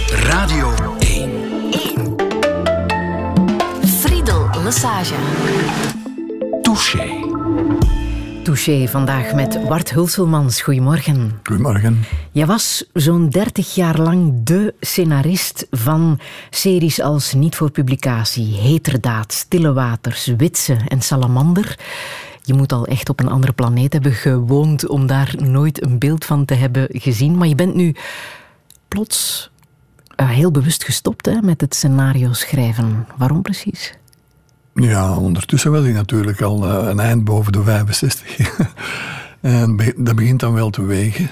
Radio 1. Friedel Lesage. Touché. Touché vandaag met Wart Hulselmans. Goedemorgen. Goedemorgen. Jij was zo'n 30 jaar lang de scenarist van series als Niet voor publicatie, Heterdaad, Stille Waters, Witse en Salamander. Je moet al echt op een andere planeet hebben gewoond om daar nooit een beeld van te hebben gezien. Maar je bent nu plots heel bewust gestopt met het scenario schrijven. Waarom precies? Ja, ondertussen was ik natuurlijk al een eind boven de 65. En dat begint dan wel te wegen.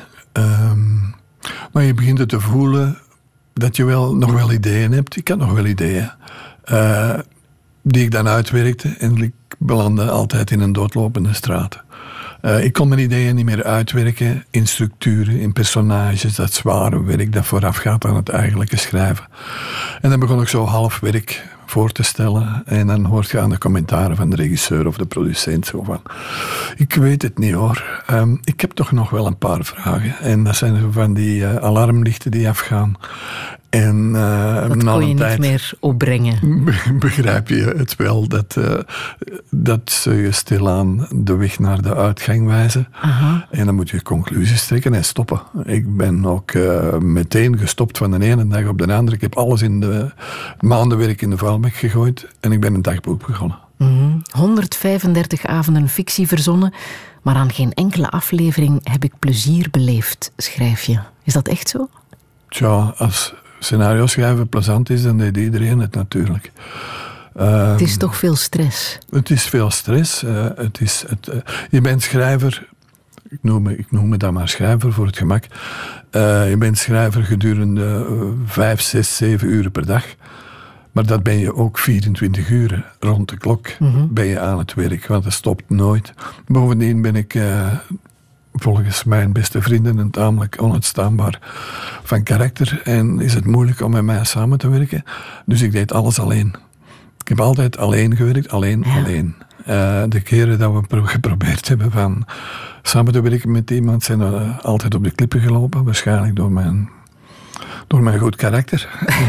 Maar je begint het te voelen dat je nog wel ideeën hebt. Ik had nog wel ideeën. Die ik dan uitwerkte. En ik belandde altijd in een doodlopende straat. Ik kon mijn ideeën niet meer uitwerken in structuren, in personages, dat zware werk dat voorafgaat aan het eigenlijke schrijven. En dan begon ik zo half werk voor te stellen en dan hoort je aan de commentaren van de regisseur of de producent zo van, ik weet het niet hoor, ik heb toch nog wel een paar vragen. En dat zijn zo van die alarmlichten die afgaan. En dat kon je niet meer opbrengen. Begrijp je het wel, dat ze je stilaan de weg naar de uitgang wijzen. Aha. En dan moet je conclusies trekken en stoppen. Ik ben ook meteen gestopt van de ene dag op de andere. Ik heb alles in de maandenwerk in de vuilbak gegooid en ik ben een dagboek begonnen. 135 avonden fictie verzonnen, maar aan geen enkele aflevering heb ik plezier beleefd, schrijf je. Is dat echt zo? Tja, als scenario schrijven plezant is, dan deed iedereen het natuurlijk. Het is toch veel stress? Het is veel stress. Je bent schrijver, ik noem me dan maar schrijver voor het gemak. Je bent schrijver gedurende 5, 6, 7 uren per dag. Maar dat ben je ook 24 uur. Rond de klok ben je aan het werk, want dat stopt nooit. Bovendien ben ik volgens mijn beste vrienden tamelijk onuitstaanbaar van karakter en is het moeilijk om met mij samen te werken. Dus ik deed alles alleen. Ik heb altijd alleen gewerkt, alleen. De keren dat we geprobeerd hebben van samen te werken met iemand zijn we altijd op de klippen gelopen, waarschijnlijk door mijn goed karakter.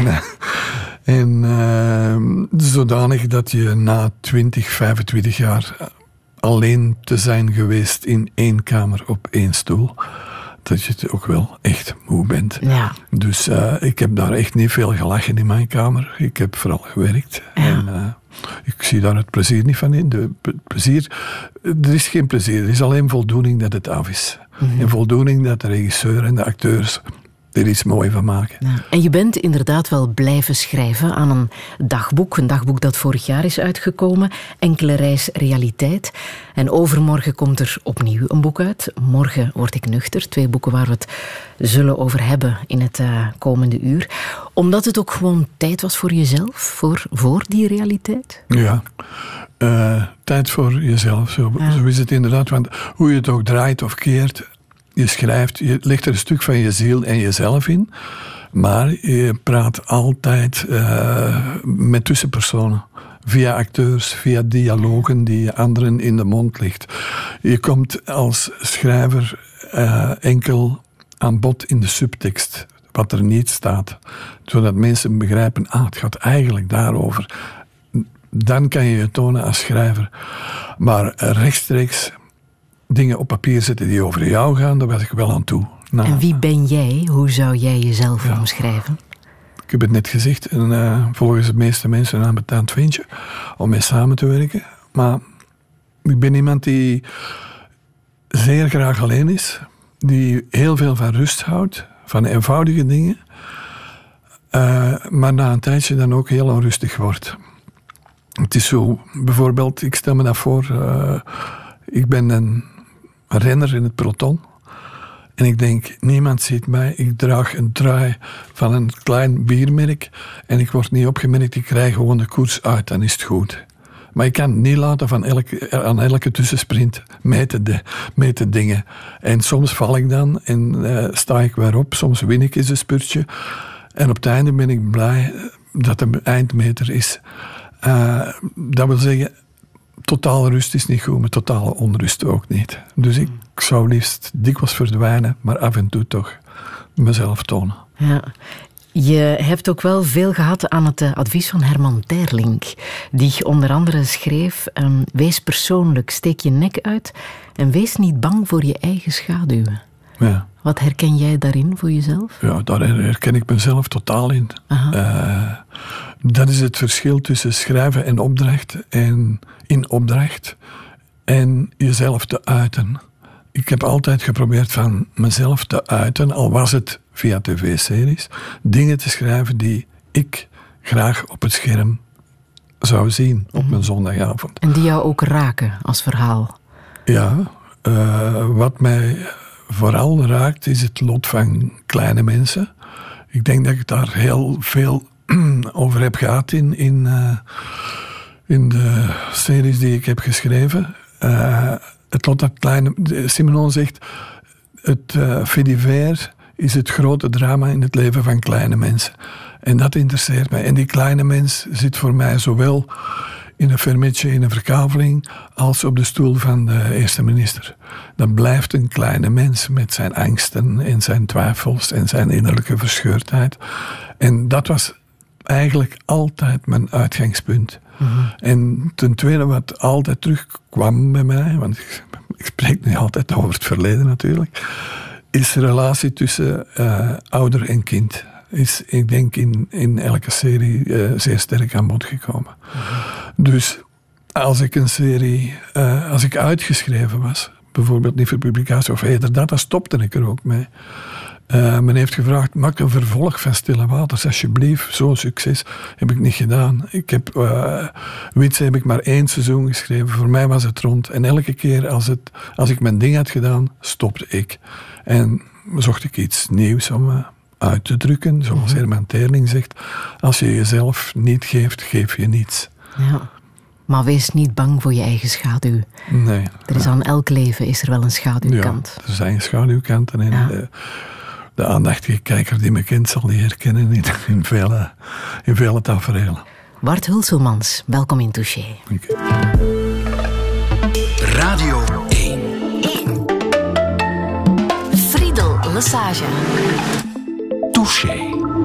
En zodanig dat je na 20, 25 jaar alleen te zijn geweest in 1 kamer op 1 stoel, dat je het ook wel echt moe bent. Ja. Dus ik heb daar echt niet veel gelachen in mijn kamer. Ik heb vooral gewerkt. Ja. En ik zie daar het plezier niet van in. Er is geen plezier. Er is alleen voldoening dat het af is. En voldoening dat de regisseur en de acteurs er iets mooi van maken. Ja. En je bent inderdaad wel blijven schrijven aan een dagboek dat vorig jaar is uitgekomen, Enkele reis realiteit. En overmorgen komt er opnieuw een boek uit. Morgen word ik nuchter. 2 boeken waar we het zullen over hebben in het komende uur. Omdat het ook gewoon tijd was voor jezelf, voor die realiteit? Ja, tijd voor jezelf. Zo is het inderdaad. Want hoe je het ook draait of keert, je schrijft, je legt er een stuk van je ziel en jezelf in, maar je praat altijd met tussenpersonen. Via acteurs, via dialogen die je anderen in de mond legt. Je komt als schrijver enkel aan bod in de subtekst, wat er niet staat. Zodat mensen begrijpen, het gaat eigenlijk daarover. Dan kan je je tonen als schrijver. Maar rechtstreeks dingen op papier zetten die over jou gaan, daar was ik wel aan toe. En wie ben jij? Hoe zou jij jezelf omschrijven? Ik heb het net gezegd, volgens de meeste mensen een ambetant ventje om mee samen te werken. Maar ik ben iemand die zeer graag alleen is, die heel veel van rust houdt, van eenvoudige dingen, maar na een tijdje dan ook heel onrustig wordt. Het is zo, bijvoorbeeld, ik stel me dat voor, ik ben een renner in het peloton. En ik denk, niemand ziet mij. Ik draag een trui van een klein biermerk en ik word niet opgemerkt. Ik krijg gewoon de koers uit, dan is het goed. Maar ik kan het niet laten aan elke tussensprint meten dingen. En soms val ik dan en sta ik weer op. Soms win ik eens een spurtje. En op het einde ben ik blij dat de eindmeter is. Dat wil zeggen, totale rust is niet goed, maar totale onrust ook niet. Dus ik zou liefst dikwijls verdwijnen, maar af en toe toch mezelf tonen. Ja. Je hebt ook wel veel gehad aan het advies van Herman Terlink, die onder andere schreef: wees persoonlijk, steek je nek uit en wees niet bang voor je eigen schaduwen. Ja. Wat herken jij daarin voor jezelf? Ja, daar herken ik mezelf totaal in. Dat is het verschil tussen schrijven en opdracht en in opdracht en jezelf te uiten. Ik heb altijd geprobeerd van mezelf te uiten, al was het via tv-series, dingen te schrijven die ik graag op het scherm zou zien op mijn zondagavond. En die jou ook raken als verhaal? Ja, wat mij vooral raakt is het lot van kleine mensen. Ik denk dat ik daar heel veel over heb gehad in de series die ik heb geschreven. Het lot dat kleine... Simenon zegt, het fait divers is het grote drama in het leven van kleine mensen. En dat interesseert mij. En die kleine mens zit voor mij zowel in een fermetje, in een verkaveling, als op de stoel van de eerste minister. Dat blijft een kleine mens met zijn angsten en zijn twijfels en zijn innerlijke verscheurdheid. En dat was eigenlijk altijd mijn uitgangspunt. En ten tweede, wat altijd terugkwam bij mij, want ik spreek nu altijd over het verleden natuurlijk, is de relatie tussen ouder en kind. Is, ik denk, in elke serie zeer sterk aan bod gekomen. Dus als ik een serie, als ik uitgeschreven was, bijvoorbeeld niet voor publicatie of Heterdaad, dan stopte ik er ook mee. Men heeft gevraagd, maak een vervolg van Stille Waters, alsjeblieft. Zo'n succes heb ik niet gedaan. Ik heb Witse heb ik maar 1 seizoen geschreven. Voor mij was het rond. En elke keer als ik mijn ding had gedaan, stopte ik. En zocht ik iets nieuws om uit te drukken. Zoals Herman Terling zegt, als je jezelf niet geeft, geef je niets. Ja. Maar wees niet bang voor je eigen schaduw. Nee. Er is aan elk leven is er wel een schaduwkant. Ja, er zijn schaduwkanten. En de aandachtige kijker die me kent zal die herkennen in vele taferelen. Bart Hulselmans, welkom in Touché. Radio 1. Friedel Lesage. Touché.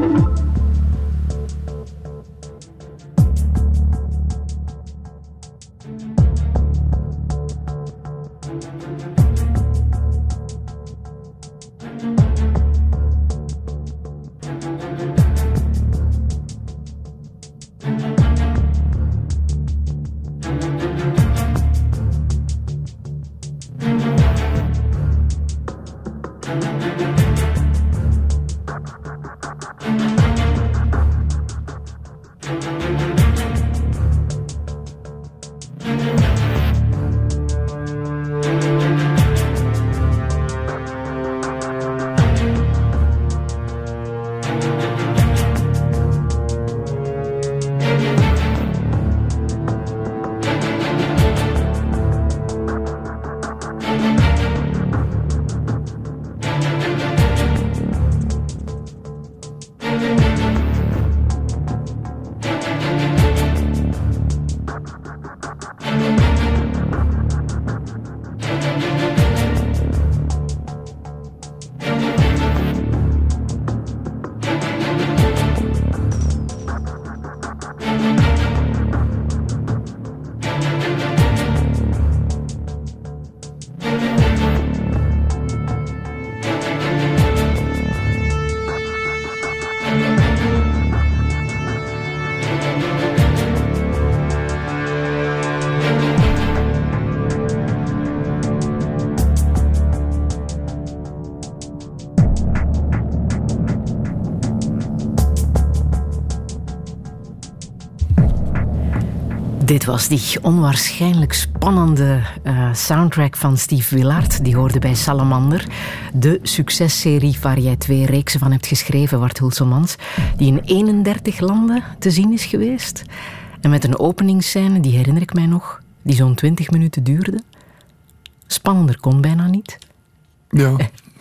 Dit was die onwaarschijnlijk spannende soundtrack van Steve Willard. Die hoorde bij Salamander. De successerie waar jij 2 reeksen van hebt geschreven, Bart Hulselmans. Die in 31 landen te zien is geweest. En met een openingsscène, die herinner ik mij nog, die zo'n 20 minuten duurde. Spannender kon bijna niet. Ja.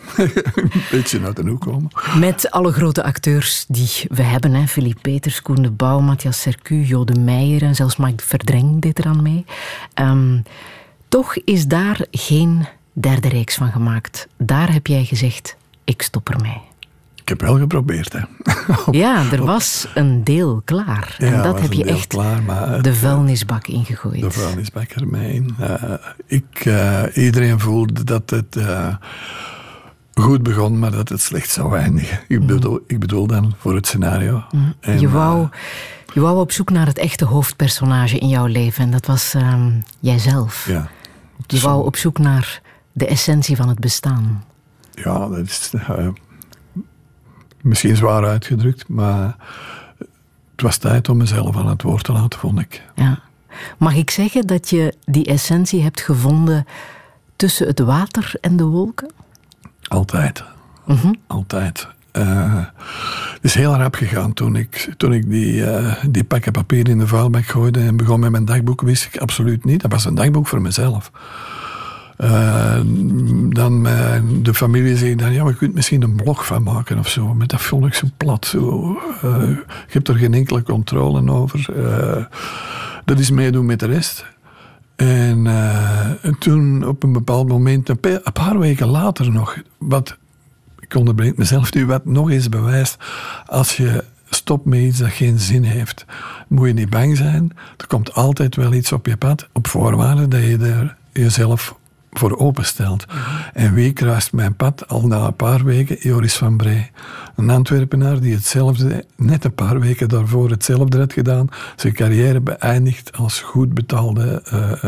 Een beetje uit de hoek komen. Met alle grote acteurs die we hebben. Hè. Philippe Peters, Koen de Bouw, Matthias Sercu, Jo de Meijer en zelfs Mike Verdreng deed eraan mee. Toch is daar geen 3e reeks van gemaakt. Daar heb jij gezegd, ik stop ermee. Ik heb wel geprobeerd, hè. Ja, er was een deel klaar. Ja, en dat heb je echt klaar, maar de vuilnisbak ingegooid. De vuilnisbak ermee in. Iedereen voelde dat het goed begon, maar dat het slecht zou eindigen. Ik bedoel dan voor het scenario. En, je wou op zoek naar het echte hoofdpersonage in jouw leven. En dat was jijzelf. Ja. Je wou op zoek naar de essentie van het bestaan. Ja, dat is misschien zwaar uitgedrukt, maar het was tijd om mezelf aan het woord te laten, vond ik. Ja. Mag ik zeggen dat je die essentie hebt gevonden tussen het water en de wolken? Altijd. Altijd. Het is heel rap gegaan toen ik die pakken papier in de vuilbak gooide en begon met mijn dagboek, wist ik absoluut niet. Dat was een dagboek voor mezelf. Dan de familie zei dan, ja, je kunt misschien een blog van maken of zo. Maar dat vond ik zo plat. Je hebt er geen enkele controle over. Dat is meedoen met de rest. En toen op een bepaald moment, een paar weken later nog, ik onderbreek mezelf nu, wat nog eens bewijst, als je stopt met iets dat geen zin heeft, moet je niet bang zijn. Er komt altijd wel iets op je pad, op voorwaarde dat je er jezelf voor openstelt. En wie kruist mijn pad al na een paar weken? Joris van Bree. Een Antwerpenaar die hetzelfde, net een paar weken daarvoor hetzelfde had gedaan. Zijn carrière beëindigd als goed betaalde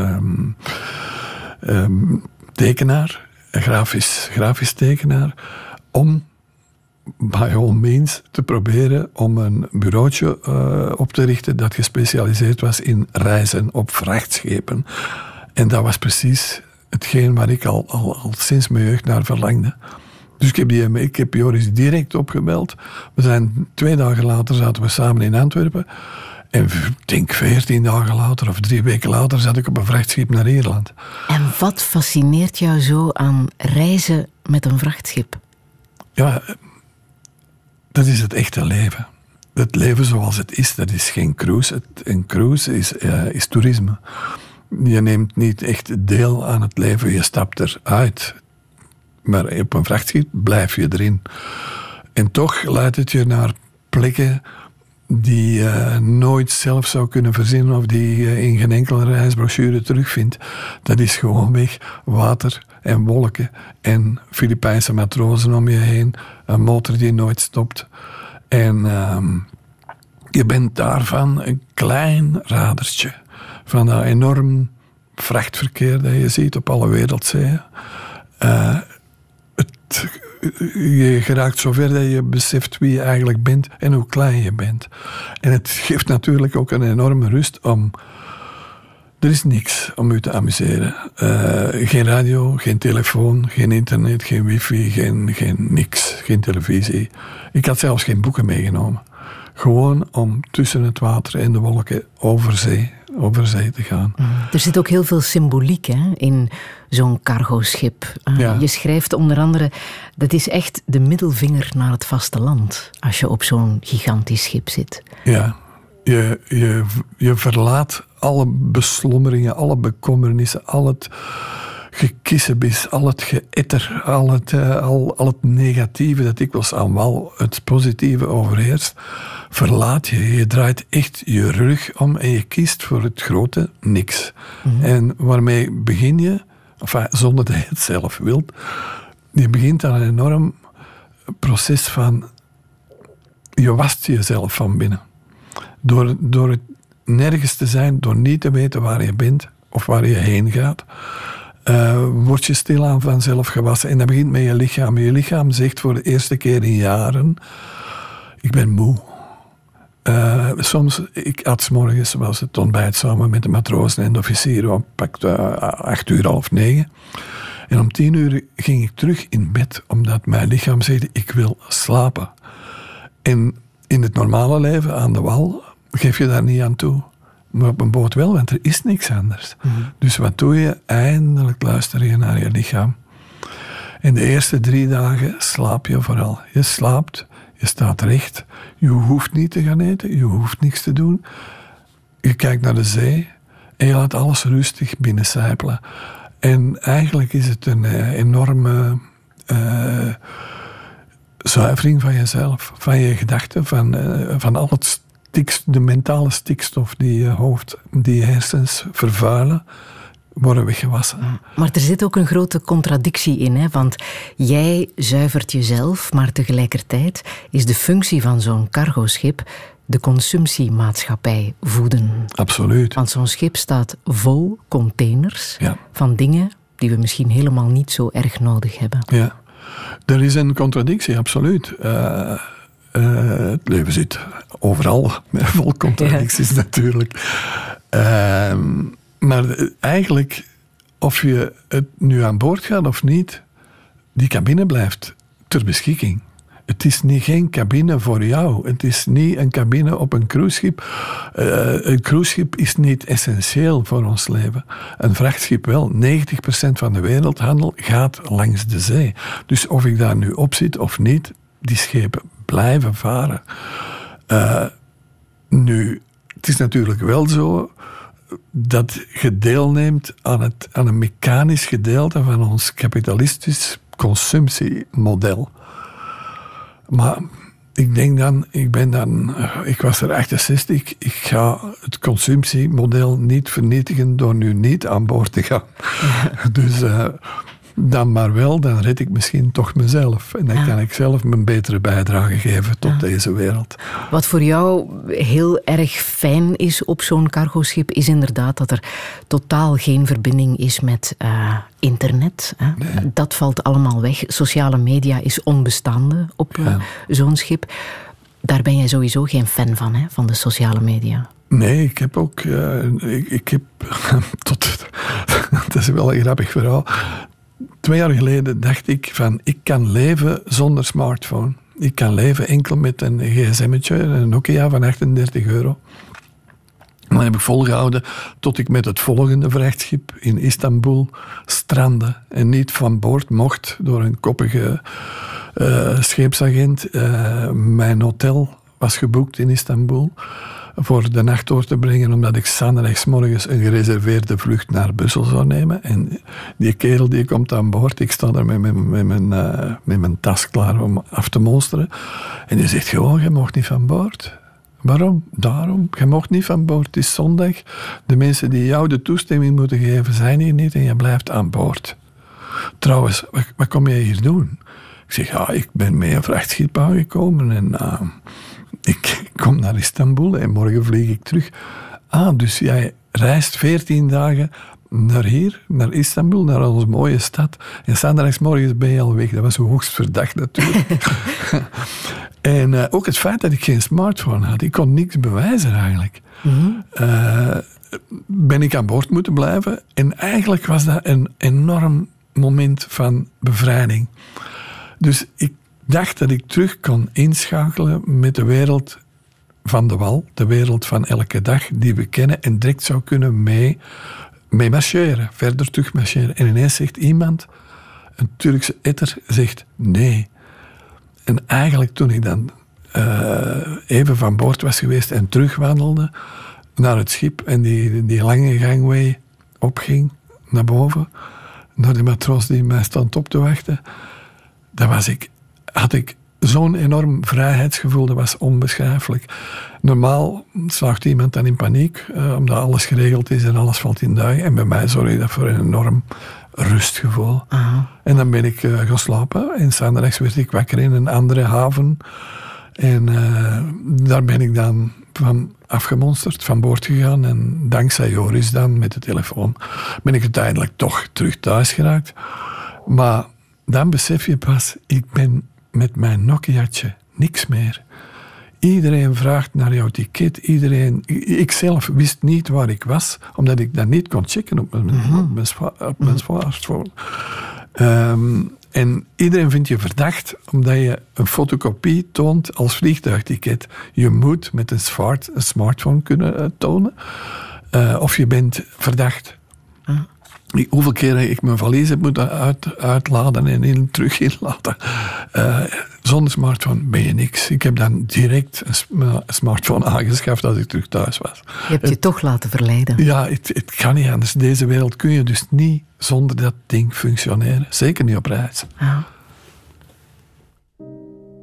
tekenaar, grafisch tekenaar, om by all means te proberen om een bureautje op te richten dat gespecialiseerd was in reizen op vrachtschepen. En dat was precies hetgeen waar ik al sinds mijn jeugd naar verlangde. Dus ik heb Joris direct opgebeld. 2 dagen later zaten we samen in Antwerpen. En ik denk 14 dagen later of 3 weken later zat ik op een vrachtschip naar Ierland. En wat fascineert jou zo aan reizen met een vrachtschip? Ja, dat is het echte leven. Het leven zoals het is, dat is geen cruise. Een cruise is toerisme. Je neemt niet echt deel aan het leven, je stapt eruit. Maar op een vrachtschip blijf je erin. En toch leidt het je naar plekken die je nooit zelf zou kunnen verzinnen of die je in geen enkele reisbrochure terugvindt. Dat is gewoonweg water en wolken en Filipijnse matrozen om je heen, een motor die nooit stopt. En je bent daarvan een klein radertje van dat enorm vrachtverkeer dat je ziet op alle wereldzeeën. Je geraakt zover dat je beseft wie je eigenlijk bent en hoe klein je bent. En het geeft natuurlijk ook een enorme rust om... Er is niks om u te amuseren. Geen radio, geen telefoon, geen internet, geen wifi, geen niks. Geen televisie. Ik had zelfs geen boeken meegenomen. Gewoon om tussen het water en de wolken over zee te gaan. Er zit ook heel veel symboliek in zo'n cargoschip. Ja. Je schrijft onder andere, dat is echt de middelvinger naar het vasteland als je op zo'n gigantisch schip zit. Ja, je verlaat alle beslommeringen, alle bekommernissen, al het gekissebis, al het geëtter, al het negatieve dat dikwijls aan wal het positieve overheerst, verlaat je. Je draait echt je rug om en je kiest voor het grote niks. En waarmee begin je, zonder dat je het zelf wilt, je begint aan een enorm proces van, je wast jezelf van binnen. Door het nergens te zijn, door niet te weten waar je bent of waar je heen gaat, word je stilaan vanzelf gewassen. En dat begint met je lichaam. Je lichaam zegt voor de eerste keer in jaren, ik ben moe. Soms, ik at 's morgens, was het ontbijt samen met de matrozen en de officieren, om pakte 8:30, 9:30. En om 10:00 ging ik terug in bed, omdat mijn lichaam zei, ik wil slapen. En in het normale leven, aan de wal, geef je daar niet aan toe. Maar op een boot wel, want er is niks anders. Dus wat doe je? Eindelijk luister je naar je lichaam. En de eerste 3 dagen slaap je vooral. Je slaapt, je staat recht. Je hoeft niet te gaan eten, je hoeft niks te doen. Je kijkt naar de zee en je laat alles rustig binnencijpelen. En eigenlijk is het een enorme zuivering van jezelf, van je gedachten, van al het de mentale stikstof die je hoofd, die je hersens vervuilen, worden weggewassen. Maar er zit ook een grote contradictie in, hè? Want jij zuivert jezelf, maar tegelijkertijd is de functie van zo'n cargoschip de consumptiemaatschappij voeden. Absoluut. Want zo'n schip staat vol containers van dingen die we misschien helemaal niet zo erg nodig hebben. Ja, er is een contradictie, absoluut. Het leven zit overal vol contradicties natuurlijk. Maar eigenlijk, of je het nu aan boord gaat of niet, die cabine blijft ter beschikking. Het is geen cabine voor jou. Het is niet een cabine op een cruiseschip. Een cruiseschip is niet essentieel voor ons leven. Een vrachtschip wel. 90% van de wereldhandel gaat langs de zee. Dus of ik daar nu op zit of niet, die schepen blijven varen. Nu, het is natuurlijk wel zo dat je deelneemt aan een mechanisch gedeelte van ons kapitalistisch consumptiemodel. Maar ik was er 68, ik ga het consumptiemodel niet vernietigen door nu niet aan boord te gaan. Dus dan maar wel, dan red ik misschien toch mezelf. En dan kan ik zelf mijn betere bijdrage geven tot deze wereld. Wat voor jou heel erg fijn is op zo'n cargoschip, is inderdaad dat er totaal geen verbinding is met internet. Hè? Nee. Dat valt allemaal weg. Sociale media is onbestaande op zo'n schip. Daar ben jij sowieso geen fan van, hè? Van de sociale media. Nee, ik heb ook... dat is wel een grappig verhaal. 2 jaar geleden dacht ik van, ik kan leven zonder smartphone. Ik kan leven enkel met een gsm'tje, een Nokia van €38. Dat heb ik volgehouden tot ik met het volgende vrachtschip in Istanbul strandde en niet van boord mocht door een koppige scheepsagent. Mijn hotel was geboekt in Istanbul voor de nacht door te brengen, omdat ik zaterdagsmorgens een gereserveerde vlucht naar Brussel zou nemen. En die kerel die komt aan boord, ik sta daar met mijn tas klaar om af te monsteren. En die zegt gewoon, je mag niet van boord. Waarom? Daarom. Je mag niet van boord. Het is zondag. De mensen die jou de toestemming moeten geven, zijn hier niet en je blijft aan boord. Trouwens, wat kom jij hier doen? Ik zeg, ik ben met een vrachtschip aangekomen en ik kom naar Istanbul en morgen vlieg ik terug. Dus jij reist 14 dagen naar hier, naar Istanbul, naar onze mooie stad. En zaterdagsmorgens ben je al weg. Dat was hoogst verdacht natuurlijk. En ook het feit dat ik geen smartphone had. Ik kon niks bewijzen eigenlijk. Mm-hmm. Ben ik aan boord moeten blijven. En eigenlijk was dat een enorm moment van bevrijding. Dus ik dacht dat ik terug kon inschakelen met de wereld van de wal. De wereld van elke dag die we kennen. En direct zou kunnen mee marcheren. Verder terug marcheren. En ineens zegt iemand, een Turkse etter, zegt nee. En eigenlijk toen ik dan even van boord was geweest en terugwandelde naar het schip en die lange gangway opging naar boven, naar de matroos die mij stond op te wachten, had ik zo'n enorm vrijheidsgevoel, dat was onbeschrijfelijk. Normaal slaagt iemand dan in paniek, omdat alles geregeld is en alles valt in duigen. En bij mij zorgde dat voor een enorm rustgevoel. Aha. En dan ben ik gaan slapen. En zaterdags werd ik wakker in een andere haven. En daar ben ik dan van afgemonsterd, van boord gegaan. En dankzij Joris dan, met de telefoon, ben ik uiteindelijk toch terug thuis geraakt. Maar dan besef je pas, ik ben met mijn Nokia'tje niks meer. Iedereen vraagt naar jouw ticket. Ik zelf wist niet waar ik was, omdat ik dat niet kon checken op mijn smartphone. En iedereen vindt je verdacht, omdat je een fotocopie toont als vliegtuigticket. Je moet met een smartphone kunnen tonen, of je bent verdacht. Hoeveel keer ik mijn valies heb moeten uitladen en terug inladen. Zonder smartphone ben je niks. Ik heb dan direct een smartphone aangeschaft als ik terug thuis was. Je hebt je toch laten verleiden. Ja, het kan niet anders. Deze wereld kun je dus niet zonder dat ding functioneren. Zeker niet op reis.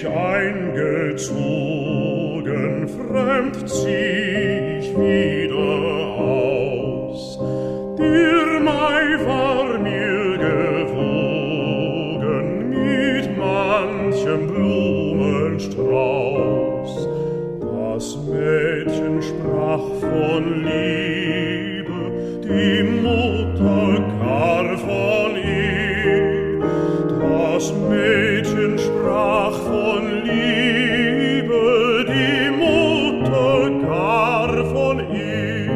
eingezogen, fremd zieh ich wieder aus. Der Mai war mir gewogen mit manchem Blumenstrauß. Das Mädchen sprach von Liebe, die Mutter gar von ihr. Das Mädchen sprach von Liebe, die Mutter gar von ihr.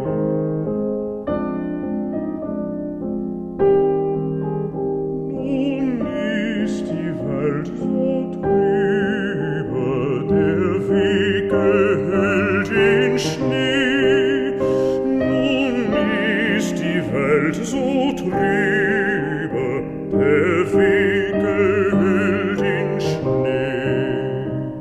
Nun ist die Welt so trübe, der Weg gehüllt in Schnee. Nun ist die Welt so trübe, der Weg gehüllt in Schnee.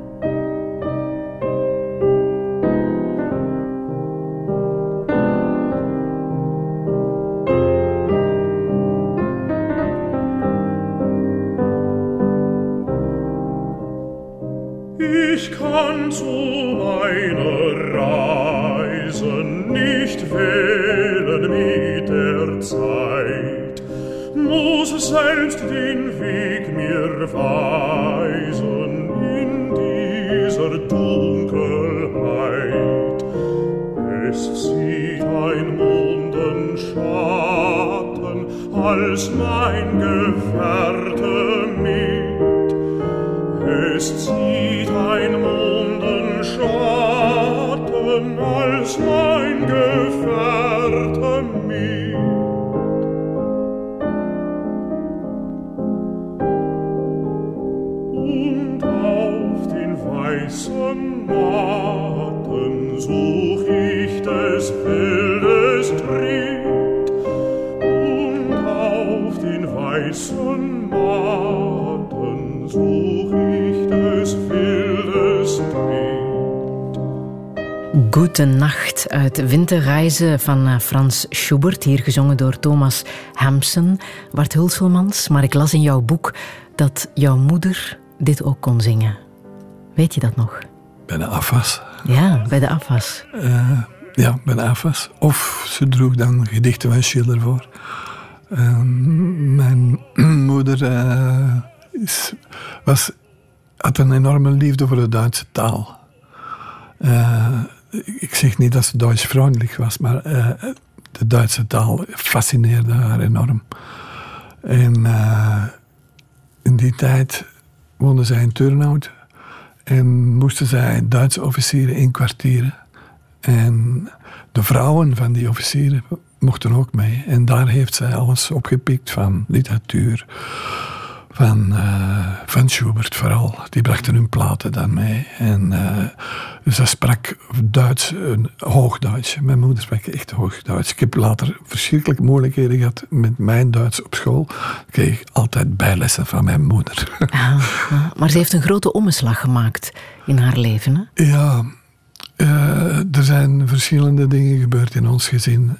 Ich kann zu meiner Reise nicht wählen mit der Zeit, muss selbst den Weg mir weisen in dieser Dunkelheit. Es zieht ein Mondenschatten als mein Gefährte mit. Es zieht ein Mondenschatten als mein Gefährte mit. Und auf den weißen Matten such ich des Bildes Tritt. Und auf den weißen Matten such ich des Bildes Tritt. Gute Nacht uit Winterreizen van Frans Schubert, hier gezongen door Thomas Hampson. Bart Hulselmans, maar ik las in jouw boek dat jouw moeder dit ook kon zingen. Weet je dat nog? Bij de afwas. Ja, bij de afwas. Ja, bij de afwas. Of ze droeg dan gedichten van Schiller voor. Mijn moeder had een enorme liefde voor de Duitse taal. Ik zeg niet dat ze Duits-vriendelijk was, maar de Duitse taal fascineerde haar enorm. En in die tijd woonde zij in Turnhout en moesten zij Duitse officieren inkwartieren. En de vrouwen van die officieren mochten ook mee. En daar heeft zij alles opgepikt van literatuur, van Schubert vooral. Die brachten hun platen dan mee. En zij sprak Duits, Hoogduits. Mijn moeder sprak echt Hoogduits. Ik heb later verschrikkelijk moeilijkheden gehad met mijn Duits op school. Ik kreeg altijd bijlessen van mijn moeder. Maar ze heeft een grote omslag gemaakt in haar leven, hè? Ja, er zijn verschillende dingen gebeurd in ons gezin.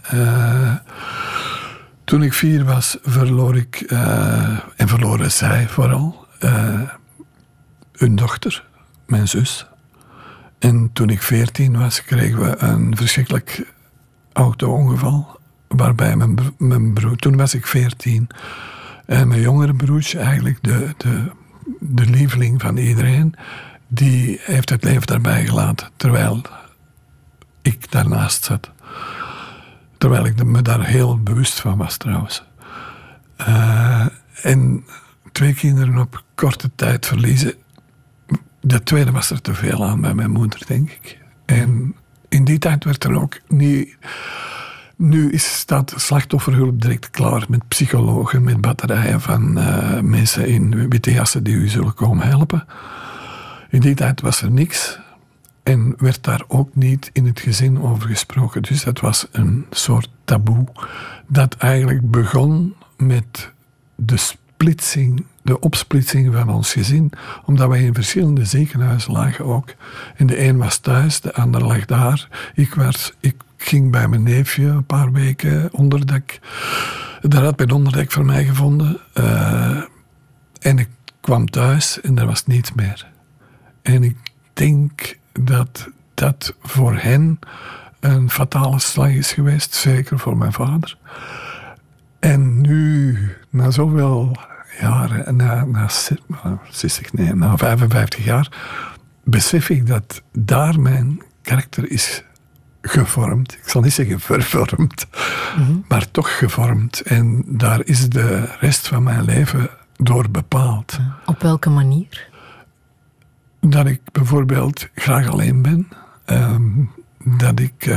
Toen ik 4 was, verloor ik, en verloren zij vooral, hun dochter, mijn zus. En toen ik 14 was, kregen we een verschrikkelijk auto-ongeval. Waarbij mijn broer, toen was ik 14. En mijn jongere broertje, eigenlijk de lieveling van iedereen, die heeft het leven daarbij gelaten. Terwijl ik daarnaast zat. Terwijl ik me daar heel bewust van was trouwens. En 2 kinderen op korte tijd verliezen. De tweede was er te veel aan bij mijn moeder, denk ik. En in die tijd werd er ook niet... Nu staat slachtofferhulp direct klaar met psychologen, met batterijen van mensen in witte jassen die u zullen komen helpen. In die tijd was er niks. En werd daar ook niet in het gezin over gesproken. Dus dat was een soort taboe. Dat eigenlijk begon met de opsplitsing van ons gezin. Omdat wij in verschillende ziekenhuizen lagen ook. En de een was thuis, de ander lag daar. Ik ging bij mijn neefje een paar weken onderdak. Daar had men onderdak voor mij gevonden. En ik kwam thuis en er was niets meer. En ik denk dat dat voor hen een fatale slag is geweest. Zeker voor mijn vader. En nu, na zoveel jaren, na 55 jaar, besef ik dat daar mijn karakter is gevormd. Ik zal niet zeggen vervormd, maar toch gevormd. En daar is de rest van mijn leven door bepaald. Op welke manier? Dat ik bijvoorbeeld graag alleen ben. Dat ik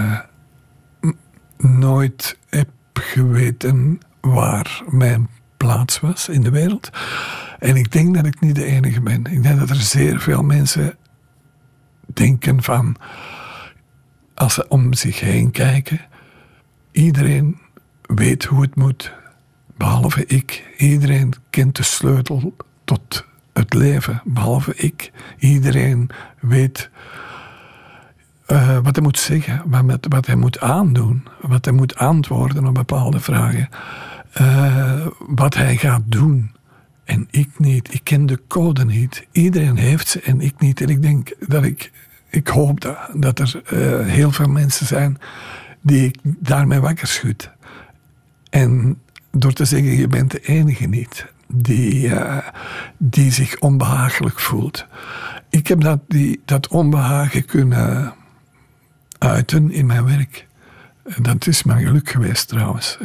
nooit heb geweten waar mijn plaats was in de wereld. En ik denk dat ik niet de enige ben. Ik denk dat er zeer veel mensen denken van, als ze om zich heen kijken, iedereen weet hoe het moet, behalve ik. Iedereen kent de sleutel tot het leven, behalve ik. Iedereen weet wat hij moet zeggen, wat hij moet aandoen, wat hij moet antwoorden op bepaalde vragen, wat hij gaat doen. En ik niet. Ik ken de code niet. Iedereen heeft ze en ik niet. En ik denk dat ik hoop dat er heel veel mensen zijn die ik daarmee wakker schud. En door te zeggen, je bent de enige niet die zich onbehagelijk voelt. Ik heb dat onbehagen kunnen uiten in mijn werk. Dat is mijn geluk geweest trouwens.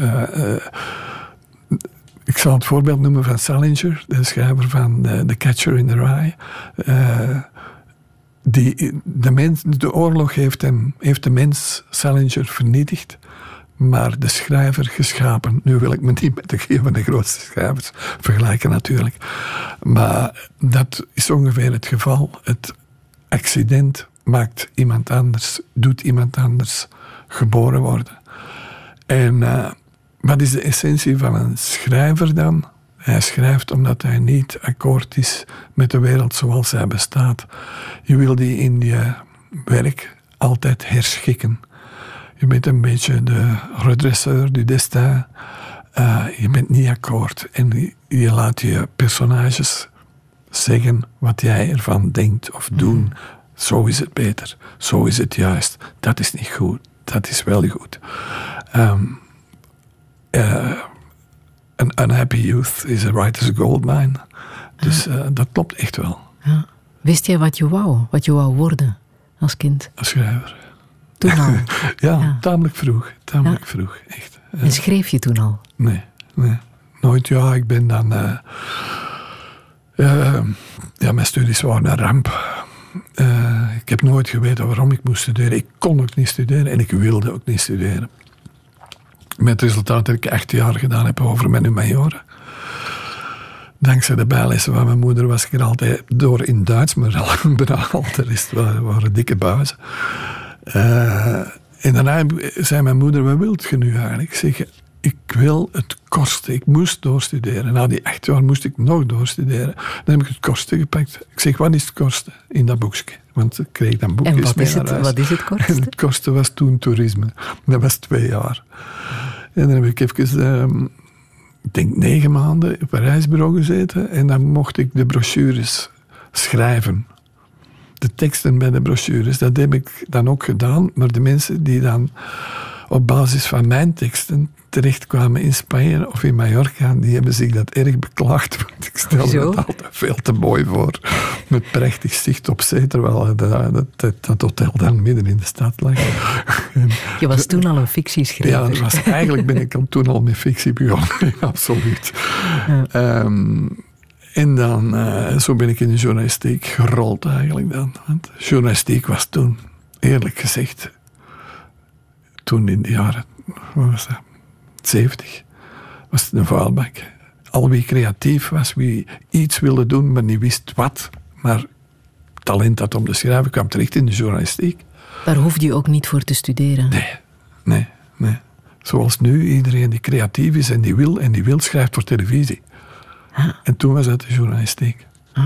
Ik zal het voorbeeld noemen van Salinger, de schrijver van The Catcher in the Rye. De oorlog heeft de mens, Salinger, vernietigd, maar de schrijver geschapen. Nu wil ik me niet met een van de grootste schrijvers vergelijken natuurlijk. Maar dat is ongeveer het geval. Het accident maakt iemand anders, doet iemand anders geboren worden. En wat is de essentie van een schrijver dan? Hij schrijft omdat hij niet akkoord is met de wereld zoals zij bestaat. Je wil die in je werk altijd herschikken. Je bent een beetje de redresseur du destin. Je bent niet akkoord. En je laat je personages zeggen wat jij ervan denkt of doen. Zo is het beter. Zo is het juist. Dat is niet goed. Dat is wel goed. An unhappy youth is a writer's goldmine. Dus dat klopt echt wel. Ja. Wist jij wat je wou worden als kind? Als schrijver. Toen al? Ja, tamelijk vroeg. Vroeg, echt. En schreef je toen al? Nee. Nooit. Ja, ik ben dan... mijn studies waren een ramp. Ik heb nooit geweten waarom ik moest studeren. Ik kon ook niet studeren en ik wilde ook niet studeren. Met het resultaat dat ik 8 jaar gedaan heb over mijn humanioren. Dankzij de bijlessen van mijn moeder was ik er altijd door in Duits, maar bijna al de rest waren dikke buizen. En daarna zei mijn moeder, wat wilt je nu eigenlijk? Ik zeg, ik wil het kortste. Ik moest doorstuderen. Na die 8 jaar moest ik nog doorstuderen. Dan heb ik het kortste gepakt. Ik zeg, wat is het kortste in dat boekje? Want ik kreeg dan boekjes mee naar huis. Wat is het kortste? En het kortste was toen toerisme. Dat was 2 jaar. En dan heb ik even, ik denk 9 maanden op een reisbureau gezeten. En dan mocht ik de brochures schrijven. De teksten bij de brochures, dat heb ik dan ook gedaan. Maar de mensen die dan op basis van mijn teksten terechtkwamen in Spanje of in Mallorca, die hebben zich dat erg beklaagd. Want ik stelde het altijd veel te mooi voor. Met prachtig zicht op zee, terwijl dat hotel dan midden in de stad lag. Je was toen al een fictieschrijver. Ja, eigenlijk ben ik toen al met fictie begonnen. Absoluut. Ja. En dan, zo ben ik in de journalistiek gerold eigenlijk dan. Want journalistiek was toen, eerlijk gezegd, toen in de jaren, wat was dat, 70, was het een vuilbak. Al wie creatief was, wie iets wilde doen, maar niet wist wat, maar talent had om te schrijven, kwam terecht in de journalistiek. Daar hoefde je ook niet voor te studeren? Nee. Zoals nu, iedereen die creatief is en die wil schrijft voor televisie. Ah. En toen was dat de journalistiek. Ah.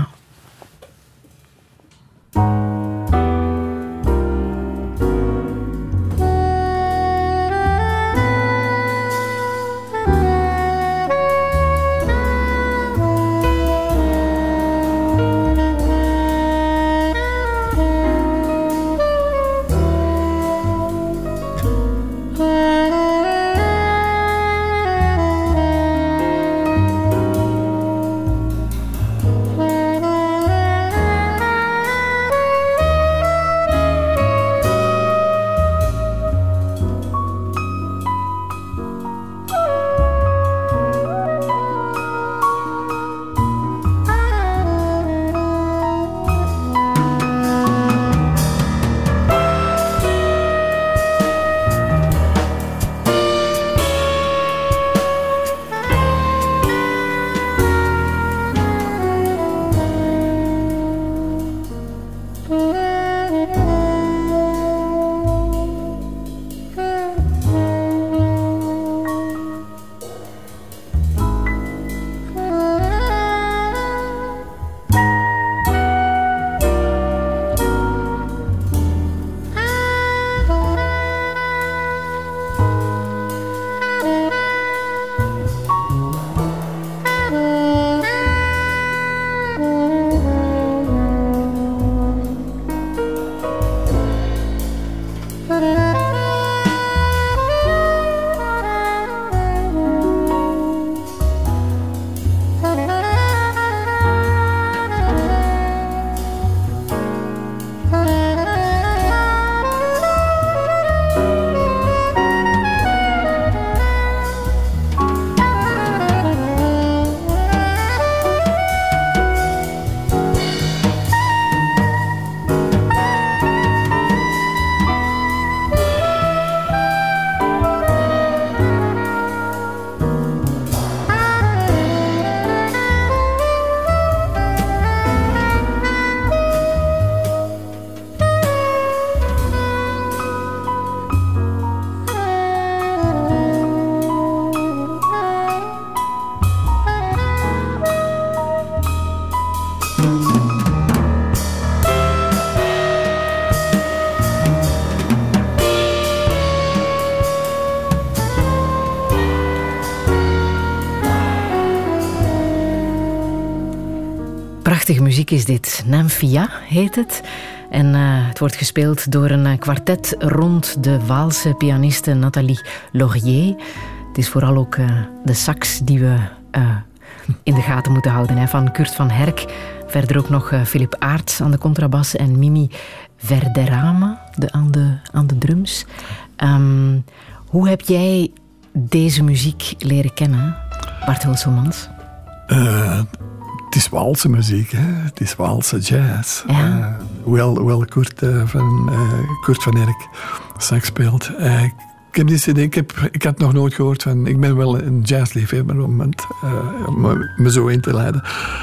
Prachtige muziek is dit. Nymphia heet het. En het wordt gespeeld door een kwartet rond de Waalse pianiste Nathalie Laurier. Het is vooral ook de sax die we in de gaten moeten houden, van Kurt van Herk. Verder ook nog Philip Aerts aan de contrabas en Mimi Verderame aan de drums. Hoe heb jij deze muziek leren kennen, Bart Hulshoemans? Het is Waalse muziek, hè? Het is Waalse jazz. Ja. Hoewel Kurt van Herk sax speelt. Ik heb die cd, ik had nog nooit gehoord van. Ik ben wel een jazzliefhebber om me zo in te leiden.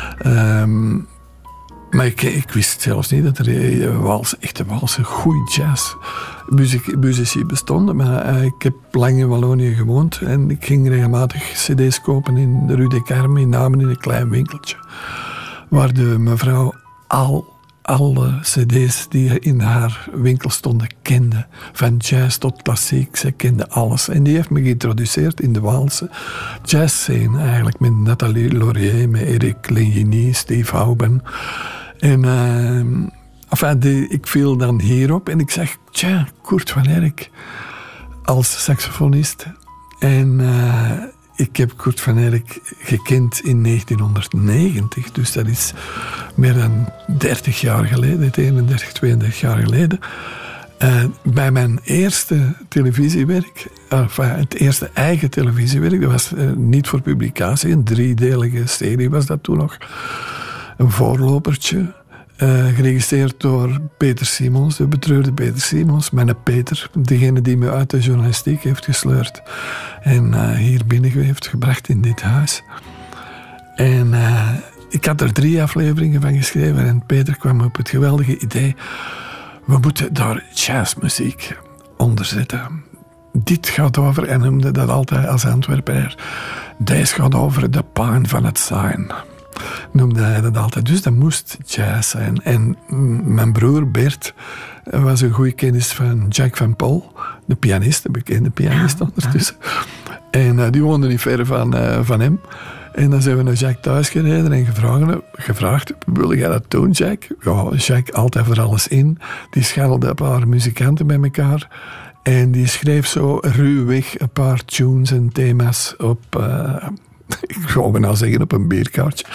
Maar ik wist zelfs niet dat er echte Waalse goede jazzmuzici bestonden. Maar ik heb lang in Wallonië gewoond en ik ging regelmatig cd's kopen in de Rue des Carmes, in Namen, in een klein winkeltje. Waar de mevrouw alle cd's die in haar winkel stonden kende. Van jazz tot klassiek, ze kende alles. En die heeft me geïntroduceerd in de Waalse jazzscene eigenlijk. Met Nathalie Laurier, met Eric Legny, Steve Houben. En ik viel dan hierop en ik zeg, Kurt van Herk als saxofonist. En ik heb Kurt van Herk gekend in 1990, dus dat is meer dan 30 jaar geleden, 31, 32 jaar geleden. Bij mijn eerste televisiewerk, het eerste eigen televisiewerk, dat was niet voor publicatie, een 3-delige serie was dat toen nog. Een voorlopertje, geregisseerd door Peter Simons, de betreurde Peter Simons. Mijn Peter, degene die me uit de journalistiek heeft gesleurd en hier binnen heeft gebracht in dit huis. En ik had er 3 afleveringen van geschreven en Peter kwam op het geweldige idee, we moeten daar jazzmuziek onder zetten. Dit gaat over, en noemde dat altijd als Antwerpenaar, deze gaat over de pijn van het zijn. Noemde hij dat altijd. Dus dat moest jazz zijn. En mijn broer Bert was een goede kennis van Jack Van Pol, de pianist, de bekende pianist ondertussen. En die woonde niet ver van hem. En dan zijn we naar Jack thuis gereden en gevraagd, wil jij dat doen, Jack? Ja, Jack altijd voor alles in. Die scharrelde een paar muzikanten bij elkaar. En die schreef zo ruwweg een paar tunes en thema's op... ik zou nou zeggen op een bierkaartje.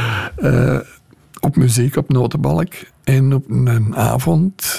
Op muziek, op notenbalk. En op een avond,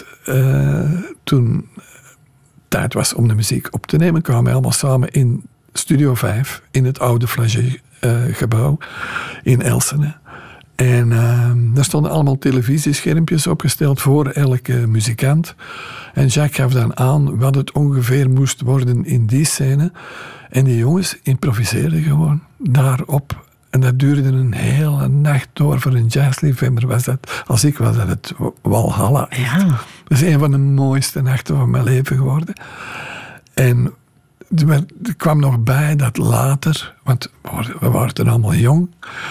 toen tijd was om de muziek op te nemen, kwamen we allemaal samen in Studio 5, in het oude Flagey-gebouw in Elsene. En daar stonden allemaal televisieschermpjes opgesteld voor elke muzikant. En Jacques gaf dan aan wat het ongeveer moest worden in die scène. En die jongens improviseerden gewoon daarop. En dat duurde een hele nacht door. Voor een jazzliefhebber was dat, als ik was, dat het Walhalla. Ja. Dat is een van de mooiste nachten van mijn leven geworden. En er kwam nog bij dat later, want we waren toen allemaal jong,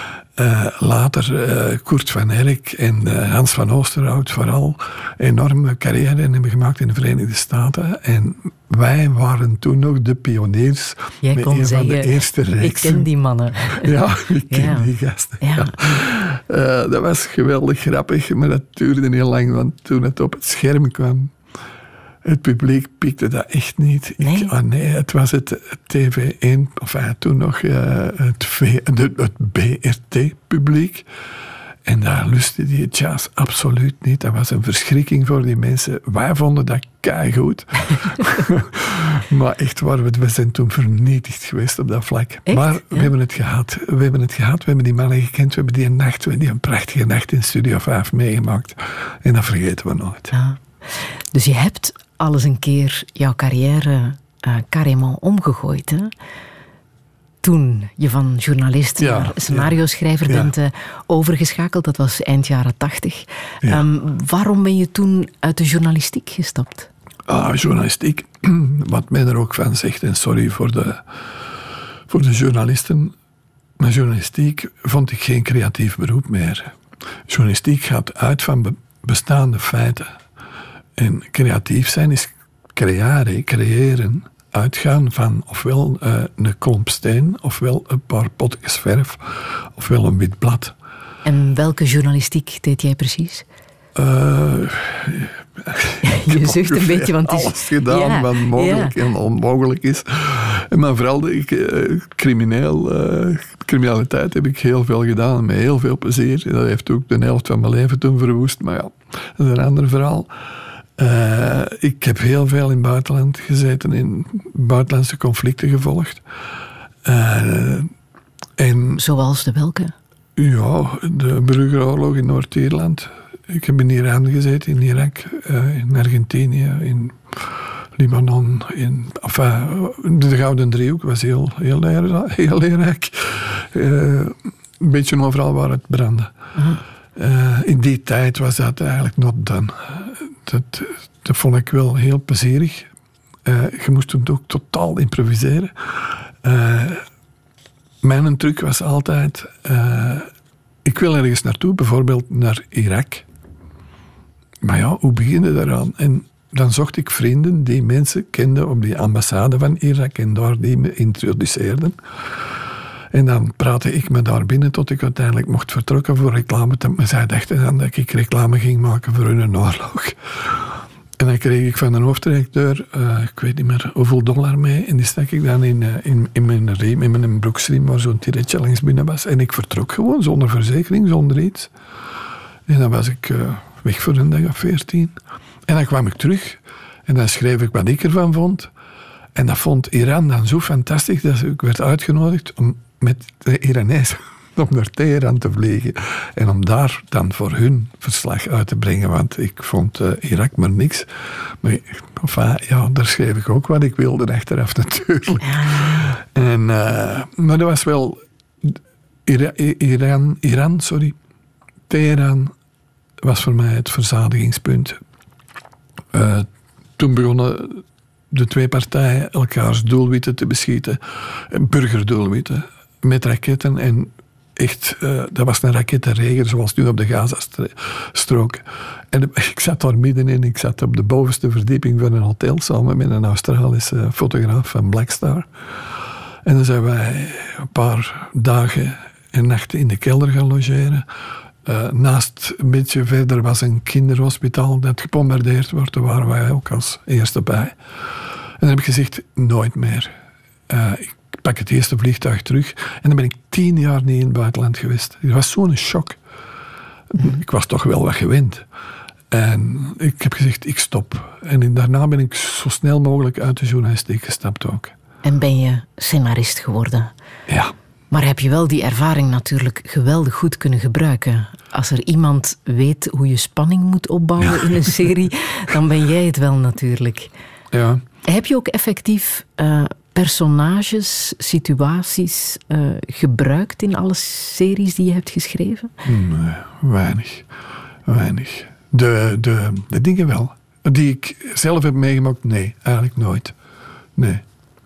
later Kurt van Herk en Hans van Oosterhout vooral enorme carrière hebben gemaakt in de Verenigde Staten. En wij waren toen nog de pioniers. Jij met kon een zeggen, van de eerste reeksen. Ik ken die mannen. Ja, ik ken die gasten. Ja. Ja. Dat was geweldig grappig, maar dat duurde heel lang, want toen het op het scherm kwam, het publiek pikte dat echt niet. Nee? Het was het TV1, of toen nog het BRT-publiek. En daar lustte die jazz absoluut niet. Dat was een verschrikking voor die mensen. Wij vonden dat keigoed. Maar echt waar, we zijn toen vernietigd geweest op dat vlak. Echt? Maar we hebben het gehad. We hebben die mannen gekend. We hebben die een prachtige nacht in Studio 5 meegemaakt. En dat vergeten we nooit. Ja. Dus je hebt al eens een keer jouw carrière carrément omgegooid, hè? Toen je van journalist naar scenario-schrijver bent overgeschakeld. Dat was eind jaren 80. Ja. Waarom ben je toen uit de journalistiek gestapt? Journalistiek, wat men er ook van zegt. En sorry voor de journalisten. Maar journalistiek vond ik geen creatief beroep meer. Journalistiek gaat uit van bestaande feiten. En creatief zijn is creëren. Uitgaan van ofwel een klomp steen, ofwel een paar potjes verf, ofwel een wit blad. En welke journalistiek deed jij precies? Je zucht een beetje, want het is... alles gedaan wat mogelijk en onmogelijk is. Maar vooral criminaliteit heb ik heel veel gedaan en met heel veel plezier. Dat heeft ook de helft van mijn leven toen verwoest. Maar ja, dat is een ander verhaal. Ik heb heel veel in het buitenland gezeten, in buitenlandse conflicten gevolgd. Zoals de welke? Ja, de burgeroorlog in Noord-Ierland. Ik heb in Iran gezeten, in Irak, in Argentinië, in Libanon. De Gouden Driehoek was heel leerrijk. Een beetje overal waar het brandde. In die tijd was dat eigenlijk not done. Dat vond ik wel heel plezierig. Je moest het ook totaal improviseren. Mijn truc was altijd... ik wil ergens naartoe, bijvoorbeeld naar Irak. Maar ja, hoe begin je daaraan? En dan zocht ik vrienden die mensen kenden op die ambassade van Irak en daar die me introduceerden. En dan praatte ik me daar binnen tot ik uiteindelijk mocht vertrokken voor reclame. Zij dachten dan dat ik reclame ging maken voor hun oorlog. En dan kreeg ik van een hoofdredacteur, ik weet niet meer hoeveel $, mee. En die stak ik dan in mijn riem, in mijn broeksriem, waar zo'n tiretje langs binnen was. En ik vertrok gewoon, zonder verzekering, zonder iets. En dan was ik weg voor een dag of 14. En dan kwam ik terug. En dan schreef ik wat ik ervan vond. En dat vond Iran dan zo fantastisch, dat ik werd uitgenodigd om met de Iranezen om naar Teheran te vliegen. En om daar dan voor hun verslag uit te brengen. Want ik vond Irak maar niks. Maar daar schreef ik ook wat ik wilde achteraf natuurlijk. Maar dat was wel... Teheran was voor mij het verzadigingspunt. Toen begonnen de twee partijen elkaars doelwitten te beschieten. Burgerdoelwitten. Met raketten en echt, dat was een rakettenregen zoals nu op de Gazastrook. En ik zat daar middenin. Ik zat op de bovenste verdieping van een hotel samen met een Australische fotograaf van Blackstar. En dan zijn wij een paar dagen en nachten in de kelder gaan logeren. Naast een beetje verder was een kinderhospitaal dat gebombardeerd wordt. Daar waren wij ook als eerste bij. En dan heb ik gezegd, nooit meer. Ik pak het eerste vliegtuig terug. En dan ben ik 10 jaar niet in het buitenland geweest. Het was zo'n shock. Ik was toch wel wat gewend. En ik heb gezegd, ik stop. En daarna ben ik zo snel mogelijk uit de journalistiek gestapt ook. En ben je scenarist geworden? Ja. Maar heb je wel die ervaring natuurlijk geweldig goed kunnen gebruiken. Als er iemand weet hoe je spanning moet opbouwen in een serie, dan ben jij het wel natuurlijk. Ja. Heb je ook effectief personages, situaties gebruikt in alle series die je hebt geschreven? Nee, weinig. De dingen wel. Die ik zelf heb meegemaakt, nee, eigenlijk nooit. Nee.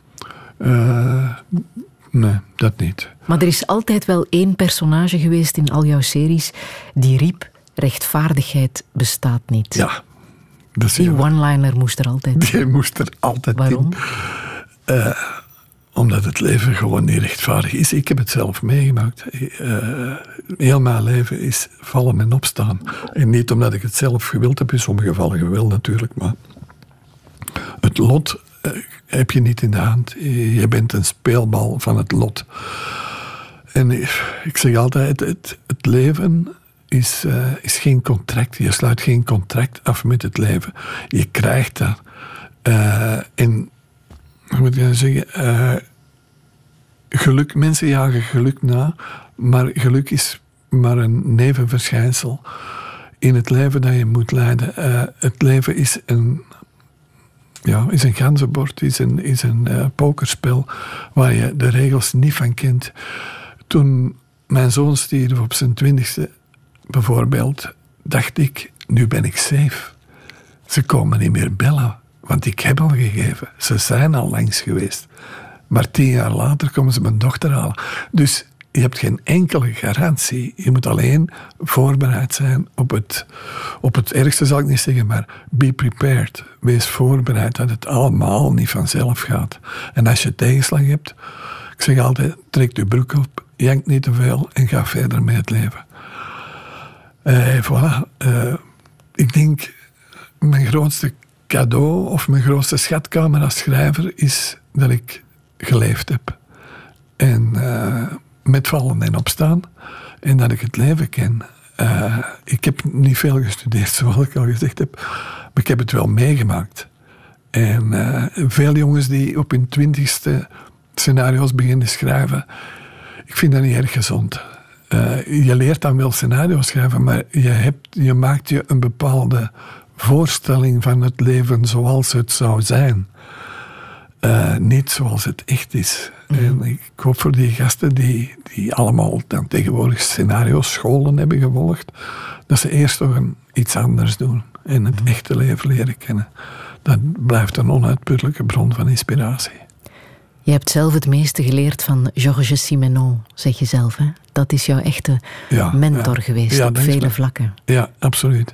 Nee, dat niet. Maar er is altijd wel één personage geweest in al jouw series die riep, rechtvaardigheid bestaat niet. Ja. Die one-liner moest er altijd in. Die moest er altijd Waarom? in. Omdat het leven gewoon niet rechtvaardig is. Ik heb het zelf meegemaakt. Heel mijn leven is vallen en opstaan. En niet omdat ik het zelf gewild heb, in sommige gevallen gewild natuurlijk, maar het lot heb je niet in de hand. Je bent een speelbal van het lot. En ik zeg altijd, het leven is geen contract. Je sluit geen contract af met het leven. Je krijgt dat. En, hoe moet ik zeggen, geluk, mensen jagen geluk na, maar geluk is maar een nevenverschijnsel in het leven dat je moet leiden. Het leven is een ganzenbord, is een pokerspel waar je de regels niet van kent. Toen mijn zoon stierf op zijn 20e bijvoorbeeld, dacht ik, nu ben ik safe. Ze komen niet meer bellen, want ik heb al gegeven. Ze zijn al langs geweest. Maar 10 jaar later komen ze mijn dochter halen. Dus je hebt geen enkele garantie. Je moet alleen voorbereid zijn op het ergste, zal ik niet zeggen, maar be prepared. Wees voorbereid dat het allemaal niet vanzelf gaat. En als je tegenslag hebt, ik zeg altijd, trek je broek op, jank niet te veel en ga verder met het leven. Voilà. Ik denk, mijn grootste cadeau of mijn grootste schatkamer als schrijver is dat ik geleefd heb. En met vallen en opstaan. En dat ik het leven ken. Ik heb niet veel gestudeerd, zoals ik al gezegd heb. Maar ik heb het wel meegemaakt. En veel jongens die op hun 20ste scenario's beginnen schrijven, ik vind dat niet erg gezond. Je leert dan wel scenario's schrijven, maar je maakt je een bepaalde voorstelling van het leven zoals het zou zijn. Niet zoals het echt is. En ik hoop voor die gasten die allemaal dan tegenwoordig scenario-scholen hebben gevolgd, dat ze eerst toch iets anders doen en het echte leven leren kennen. Dat blijft een onuitputtelijke bron van inspiratie. Je hebt zelf het meeste geleerd van Georges Simenon, zeg je zelf. Hè? Dat is jouw echte mentor geweest op vele vlakken. Ja, absoluut.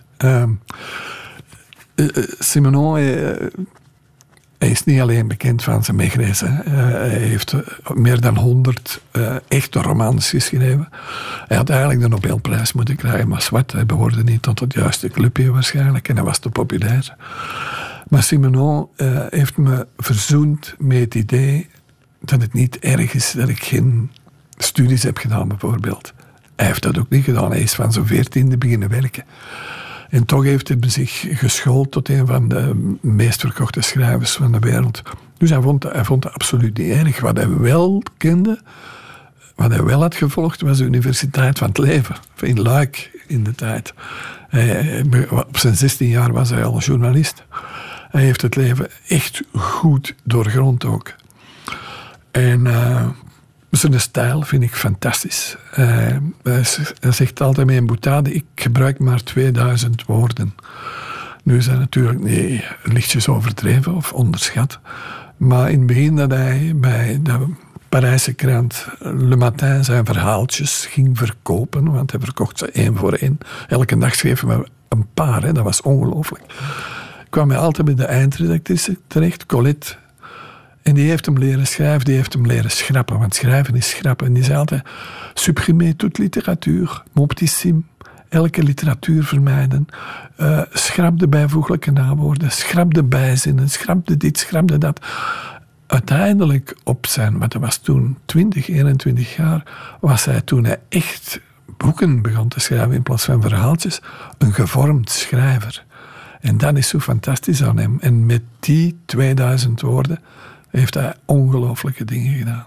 Simenon, hij is niet alleen bekend van zijn Maigret. Hij heeft meer dan 100 echte romans geschreven. Hij had eigenlijk de Nobelprijs moeten krijgen, maar zwart, hij behoorde niet tot het juiste clubje waarschijnlijk en hij was te populair. Maar Simenon heeft me verzoend met het idee dat het niet erg is dat ik geen studies heb gedaan, bijvoorbeeld. Hij heeft dat ook niet gedaan. Hij is van zijn 14e beginnen werken. En toch heeft hij zich geschoold tot een van de meest verkochte schrijvers van de wereld. Dus hij vond het absoluut niet erg. Wat hij wel kende, wat hij wel had gevolgd, was de Universiteit van het Leven. In Luik in de tijd. Op zijn 16 jaar was hij al journalist. Hij heeft het leven echt goed doorgrond ook. En zijn stijl vind ik fantastisch. Hij zegt altijd met een boutade, ik gebruik maar 2000 woorden. Nu is hij natuurlijk niet lichtjes overdreven of onderschat. Maar in het begin dat hij bij de Parijse krant Le Matin zijn verhaaltjes ging verkopen, want hij verkocht ze 1 voor 1. Elke dag schreef hij maar een paar, hè. Dat was ongelooflijk. Kwam hij altijd bij de eindredactrice terecht, Colette. En die heeft hem leren schrijven, die heeft hem leren schrappen. Want schrijven is schrappen. En die zei altijd, supprimer toute literatuur, mon petit sim. Elke literatuur vermijden. Schrap de bijvoeglijke naamwoorden, schrap de bijzinnen, schrap de dit, schrap de dat. Uiteindelijk op zijn, want hij was toen 20, 21 jaar, was hij toen hij echt boeken begon te schrijven in plaats van verhaaltjes, een gevormd schrijver. En dat is zo fantastisch aan hem. En met die 2000 woorden heeft hij ongelooflijke dingen gedaan.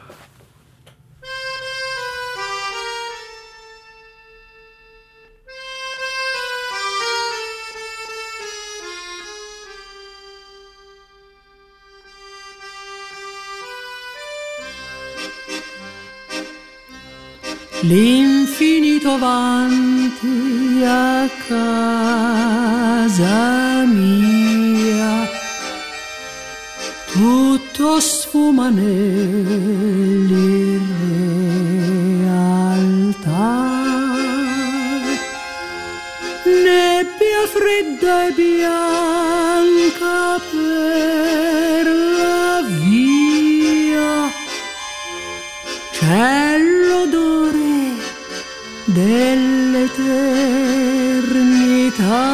L'infinito avanti a casa mia, tutto sfuma nell'irrealtà, nebbia fredda e bianca per la via, c'è l'odore dell'eternità.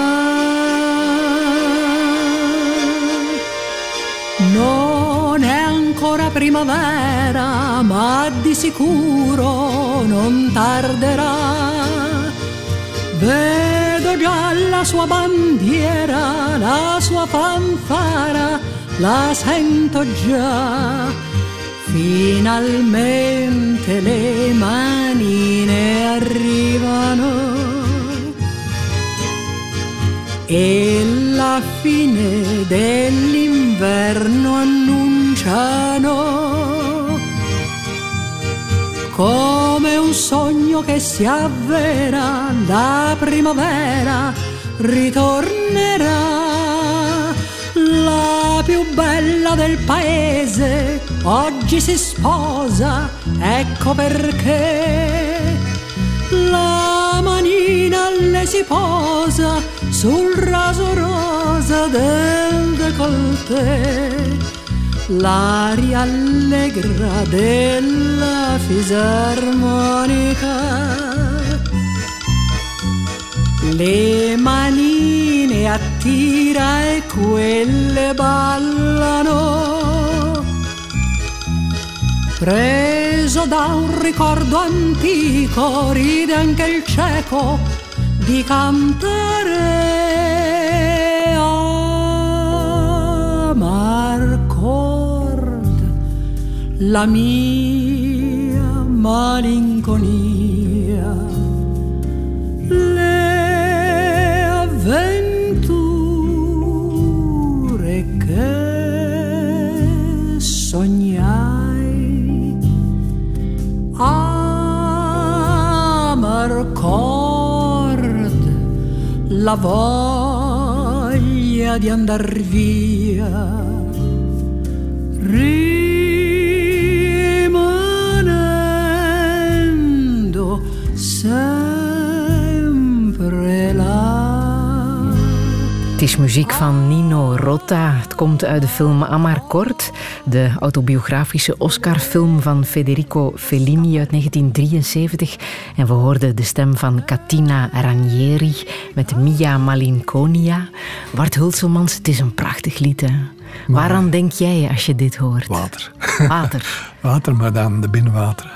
Non è ancora primavera, ma di sicuro non tarderà. Vedo già la sua bandiera, la sua fanfara, la sento già. Finalmente le manine arrivano e la fine dell'inverno annunciano, come un sogno che si avvera, la primavera ritornerà. La più bella del paese oggi si sposa, ecco perché la manina le si posa sul raso rosa del décolleté. L'aria allegra della fisarmonica le manine attira e quelle ballano. Preso da un ricordo antico, ride anche il cieco di cantare a Marcord la mia malinconia, le avventure che sognai a Marcord, la voglia di andar via, rimanendo sempre là. Het is muziek van Nino Rota. Het komt uit de film Amarcord, de autobiografische Oscar-film van Federico Fellini uit 1973. En we hoorden de stem van Katina Ranieri met Mia Malinconia. Bart Hulselmans, het is een prachtig lied, hè? Waaraan denk jij als je dit hoort? Water. Water. Water, maar dan de binnenwateren.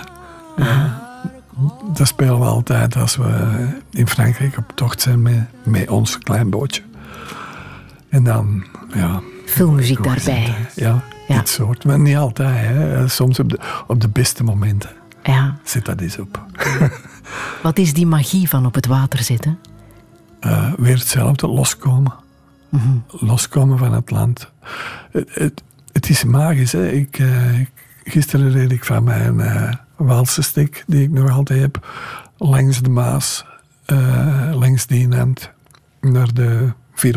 Dat spelen we altijd als we in Frankrijk op tocht zijn met ons klein bootje. En dan, ja... Veel muziek daarbij. Ja, dit soort. Maar niet altijd, hè. Soms op de beste momenten. Ja. Zit dat eens op. Wat is die magie van op het water zitten? Weer hetzelfde, loskomen. Mm-hmm. Loskomen van het land. Het is magisch, hè. Gisteren reed ik van mijn Waalse stek, die ik nog altijd heb, langs de Maas, langs Dienand, naar de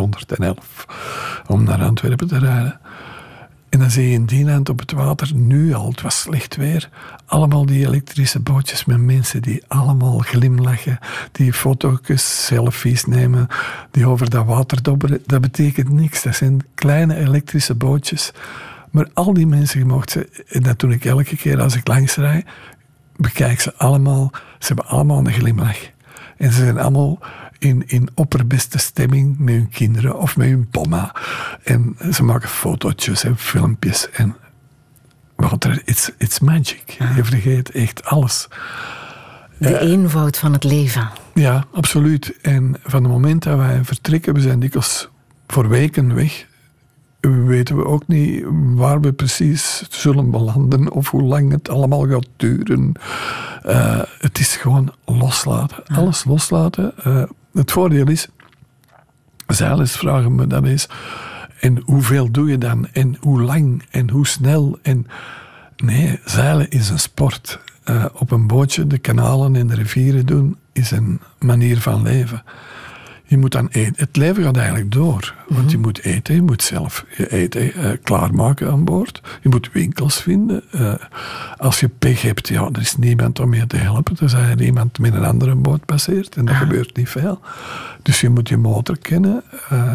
411, om naar Antwerpen te rijden. En dan zie je in Dienand op het water, nu al, het was slecht weer, allemaal die elektrische bootjes met mensen die allemaal glimlachen, die foto's, selfies nemen, die over dat water dobberen. Dat betekent niks, dat zijn kleine elektrische bootjes. Maar al die mensen, je mocht ze, en dat doe ik elke keer als ik langs rijd, bekijk ze allemaal, ze hebben allemaal een glimlach. En ze zijn allemaal in opperbeste stemming met hun kinderen of met hun bomma. En ze maken fotootjes en filmpjes. En water, it's magic. Je vergeet echt alles. De eenvoud van het leven. Ja, absoluut. En van het moment dat wij vertrekken, we zijn dikwijls voor weken weg, weten we ook niet waar we precies zullen belanden of hoe lang het allemaal gaat duren. Het is gewoon loslaten. Ja. Alles loslaten. Het voordeel is, zeilers vragen me dat eens, en hoeveel doe je dan? En hoe lang? En hoe snel? En nee, zeilen is een sport. Op een bootje de kanalen en de rivieren doen is een manier van leven. Je moet dan eten. Het leven gaat eigenlijk door. Want je moet eten, je moet zelf je eten klaarmaken aan boord. Je moet winkels vinden. Als je pech hebt, ja, er is niemand om je te helpen. Tenzij er iemand met een andere boot passeert. En dat gebeurt niet veel. Dus je moet je motor kennen.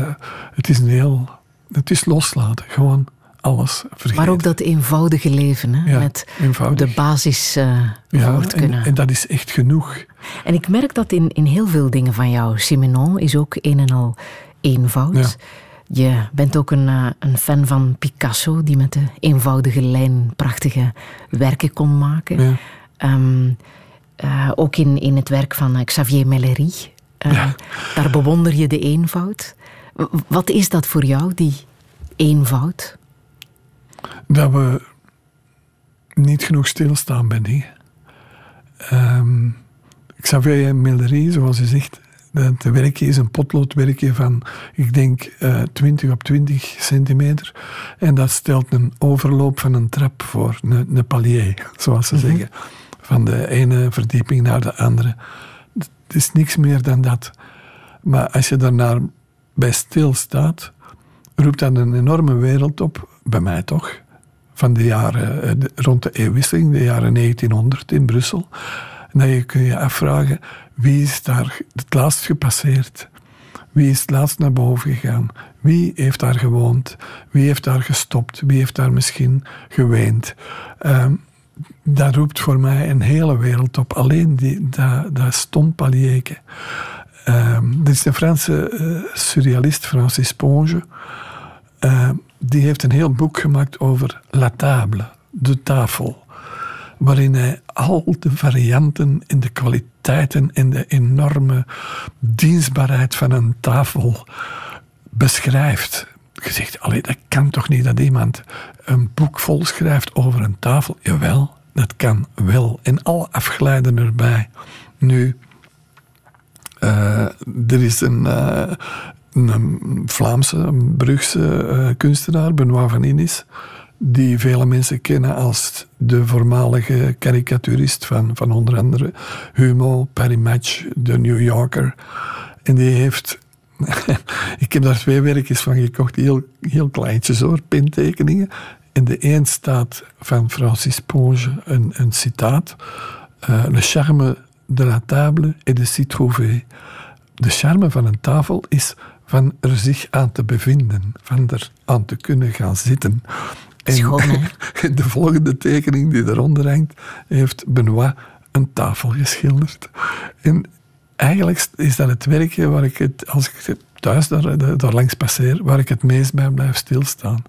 Het is loslaten. Gewoon alles vergeten. Maar ook dat eenvoudige leven, hè? Ja, met eenvoudig. de basis voort kunnen. En dat is echt genoeg. En ik merk dat in heel veel dingen van jou. Simenon is ook een en al eenvoud. Ja. Je bent ook een fan van Picasso, die met de eenvoudige lijn prachtige werken kon maken. Ja. Ook in het werk van Xavier Mellery. Daar bewonder je de eenvoud. Wat is dat voor jou, die eenvoud? Dat we niet genoeg stilstaan bij dingen. Xavier Mellery, zoals je zegt, het werkje is een potloodwerkje van, ik denk, 20 op 20 centimeter. En dat stelt een overloop van een trap voor, een palier, zoals ze zeggen. Van de ene verdieping naar de andere. Het is niks meer dan dat. Maar als je daarnaar bij stilstaat, roept dat een enorme wereld op, bij mij toch, van de jaren, rond de eeuwwisseling, de jaren 1900 in Brussel. En dan kun je afvragen, wie is daar het laatst gepasseerd? Wie is het laatst naar boven gegaan? Wie heeft daar gewoond? Wie heeft daar gestopt? Wie heeft daar misschien geweend? Dat roept voor mij een hele wereld op. Alleen dat stom palierke. Dit is een Franse surrealist, Francis Ponge. Die heeft een heel boek gemaakt over la table, de tafel. Waarin hij al de varianten in de kwaliteiten en de enorme dienstbaarheid van een tafel beschrijft. Je zegt, allee, dat kan toch niet dat iemand een boek vol schrijft over een tafel? Jawel, dat kan wel. En alle afgeleiden erbij. Nu, er is een Vlaamse, een Brugse kunstenaar, Benoît van Innis, die vele mensen kennen als de voormalige karikaturist van onder andere Humo, Paris Match, de New Yorker. En die heeft... Ik heb daar 2 werkjes van gekocht, heel kleintjes hoor, pentekeningen. In de een staat van Francis Ponge een citaat. Le charme de la table est de s'y trouver. De charme van een tafel is van er zich aan te bevinden, van er aan te kunnen gaan zitten. Schoon, hè? En de volgende tekening die eronder hangt, heeft Benoît een tafel geschilderd. En eigenlijk is dat het werkje waar ik het, als ik thuis daar langs passeer, waar ik het meest bij blijf stilstaan.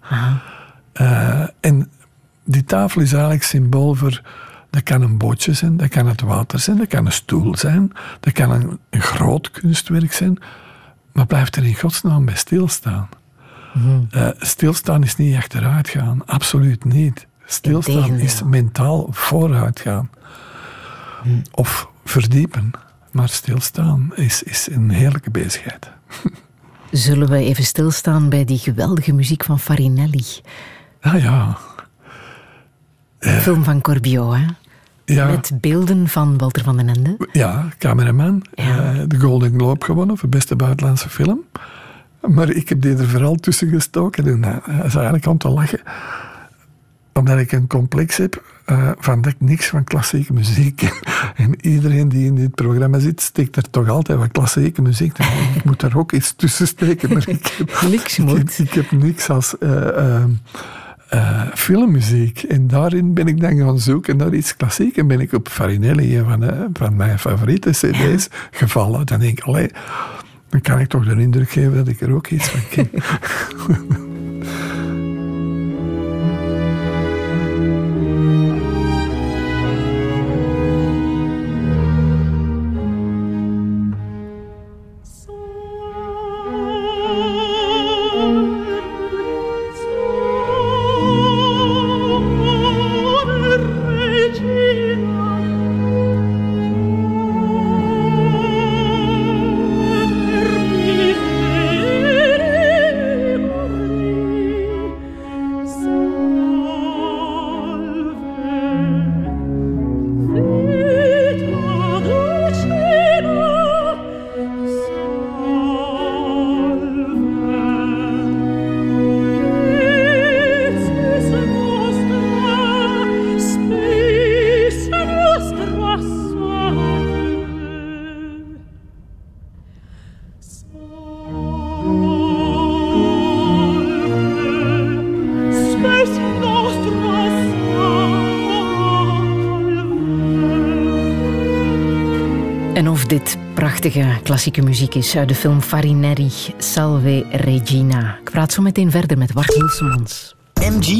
En die tafel is eigenlijk symbool voor... Dat kan een bootje zijn, dat kan het water zijn, dat kan een stoel zijn, dat kan een groot kunstwerk zijn. Maar blijf er in godsnaam bij stilstaan. Stilstaan is niet achteruit gaan, absoluut niet. Stilstaan is mentaal vooruit gaan. Of verdiepen. Maar stilstaan is een heerlijke bezigheid. Zullen we even stilstaan bij die geweldige muziek van Farinelli? Ah ja. Film van Corbiot, hè? Ja. Met beelden van Walter van den Ende. Ja, cameraman. Ja. De Golden Globe gewonnen voor beste buitenlandse film. Maar ik heb die er vooral tussen gestoken. En dat is eigenlijk om te lachen. Omdat ik een complex heb van dat ik niks van klassieke muziek ken. En iedereen die in dit programma zit, steekt er toch altijd wat klassieke muziek. Ik moet daar ook iets tussen steken. Maar ik heb niks als... filmmuziek. En daarin ben ik dan gaan zoeken naar iets klassiek. En ben ik op Farinelli, een van mijn favoriete cd's, gevallen. Dan denk ik, allee, dan kan ik toch de indruk geven dat ik er ook iets van ken. Dit prachtige klassieke muziek is uit de film Farinelli, Salve Regina. Ik praat zo meteen verder met Bart Hilsemans. MG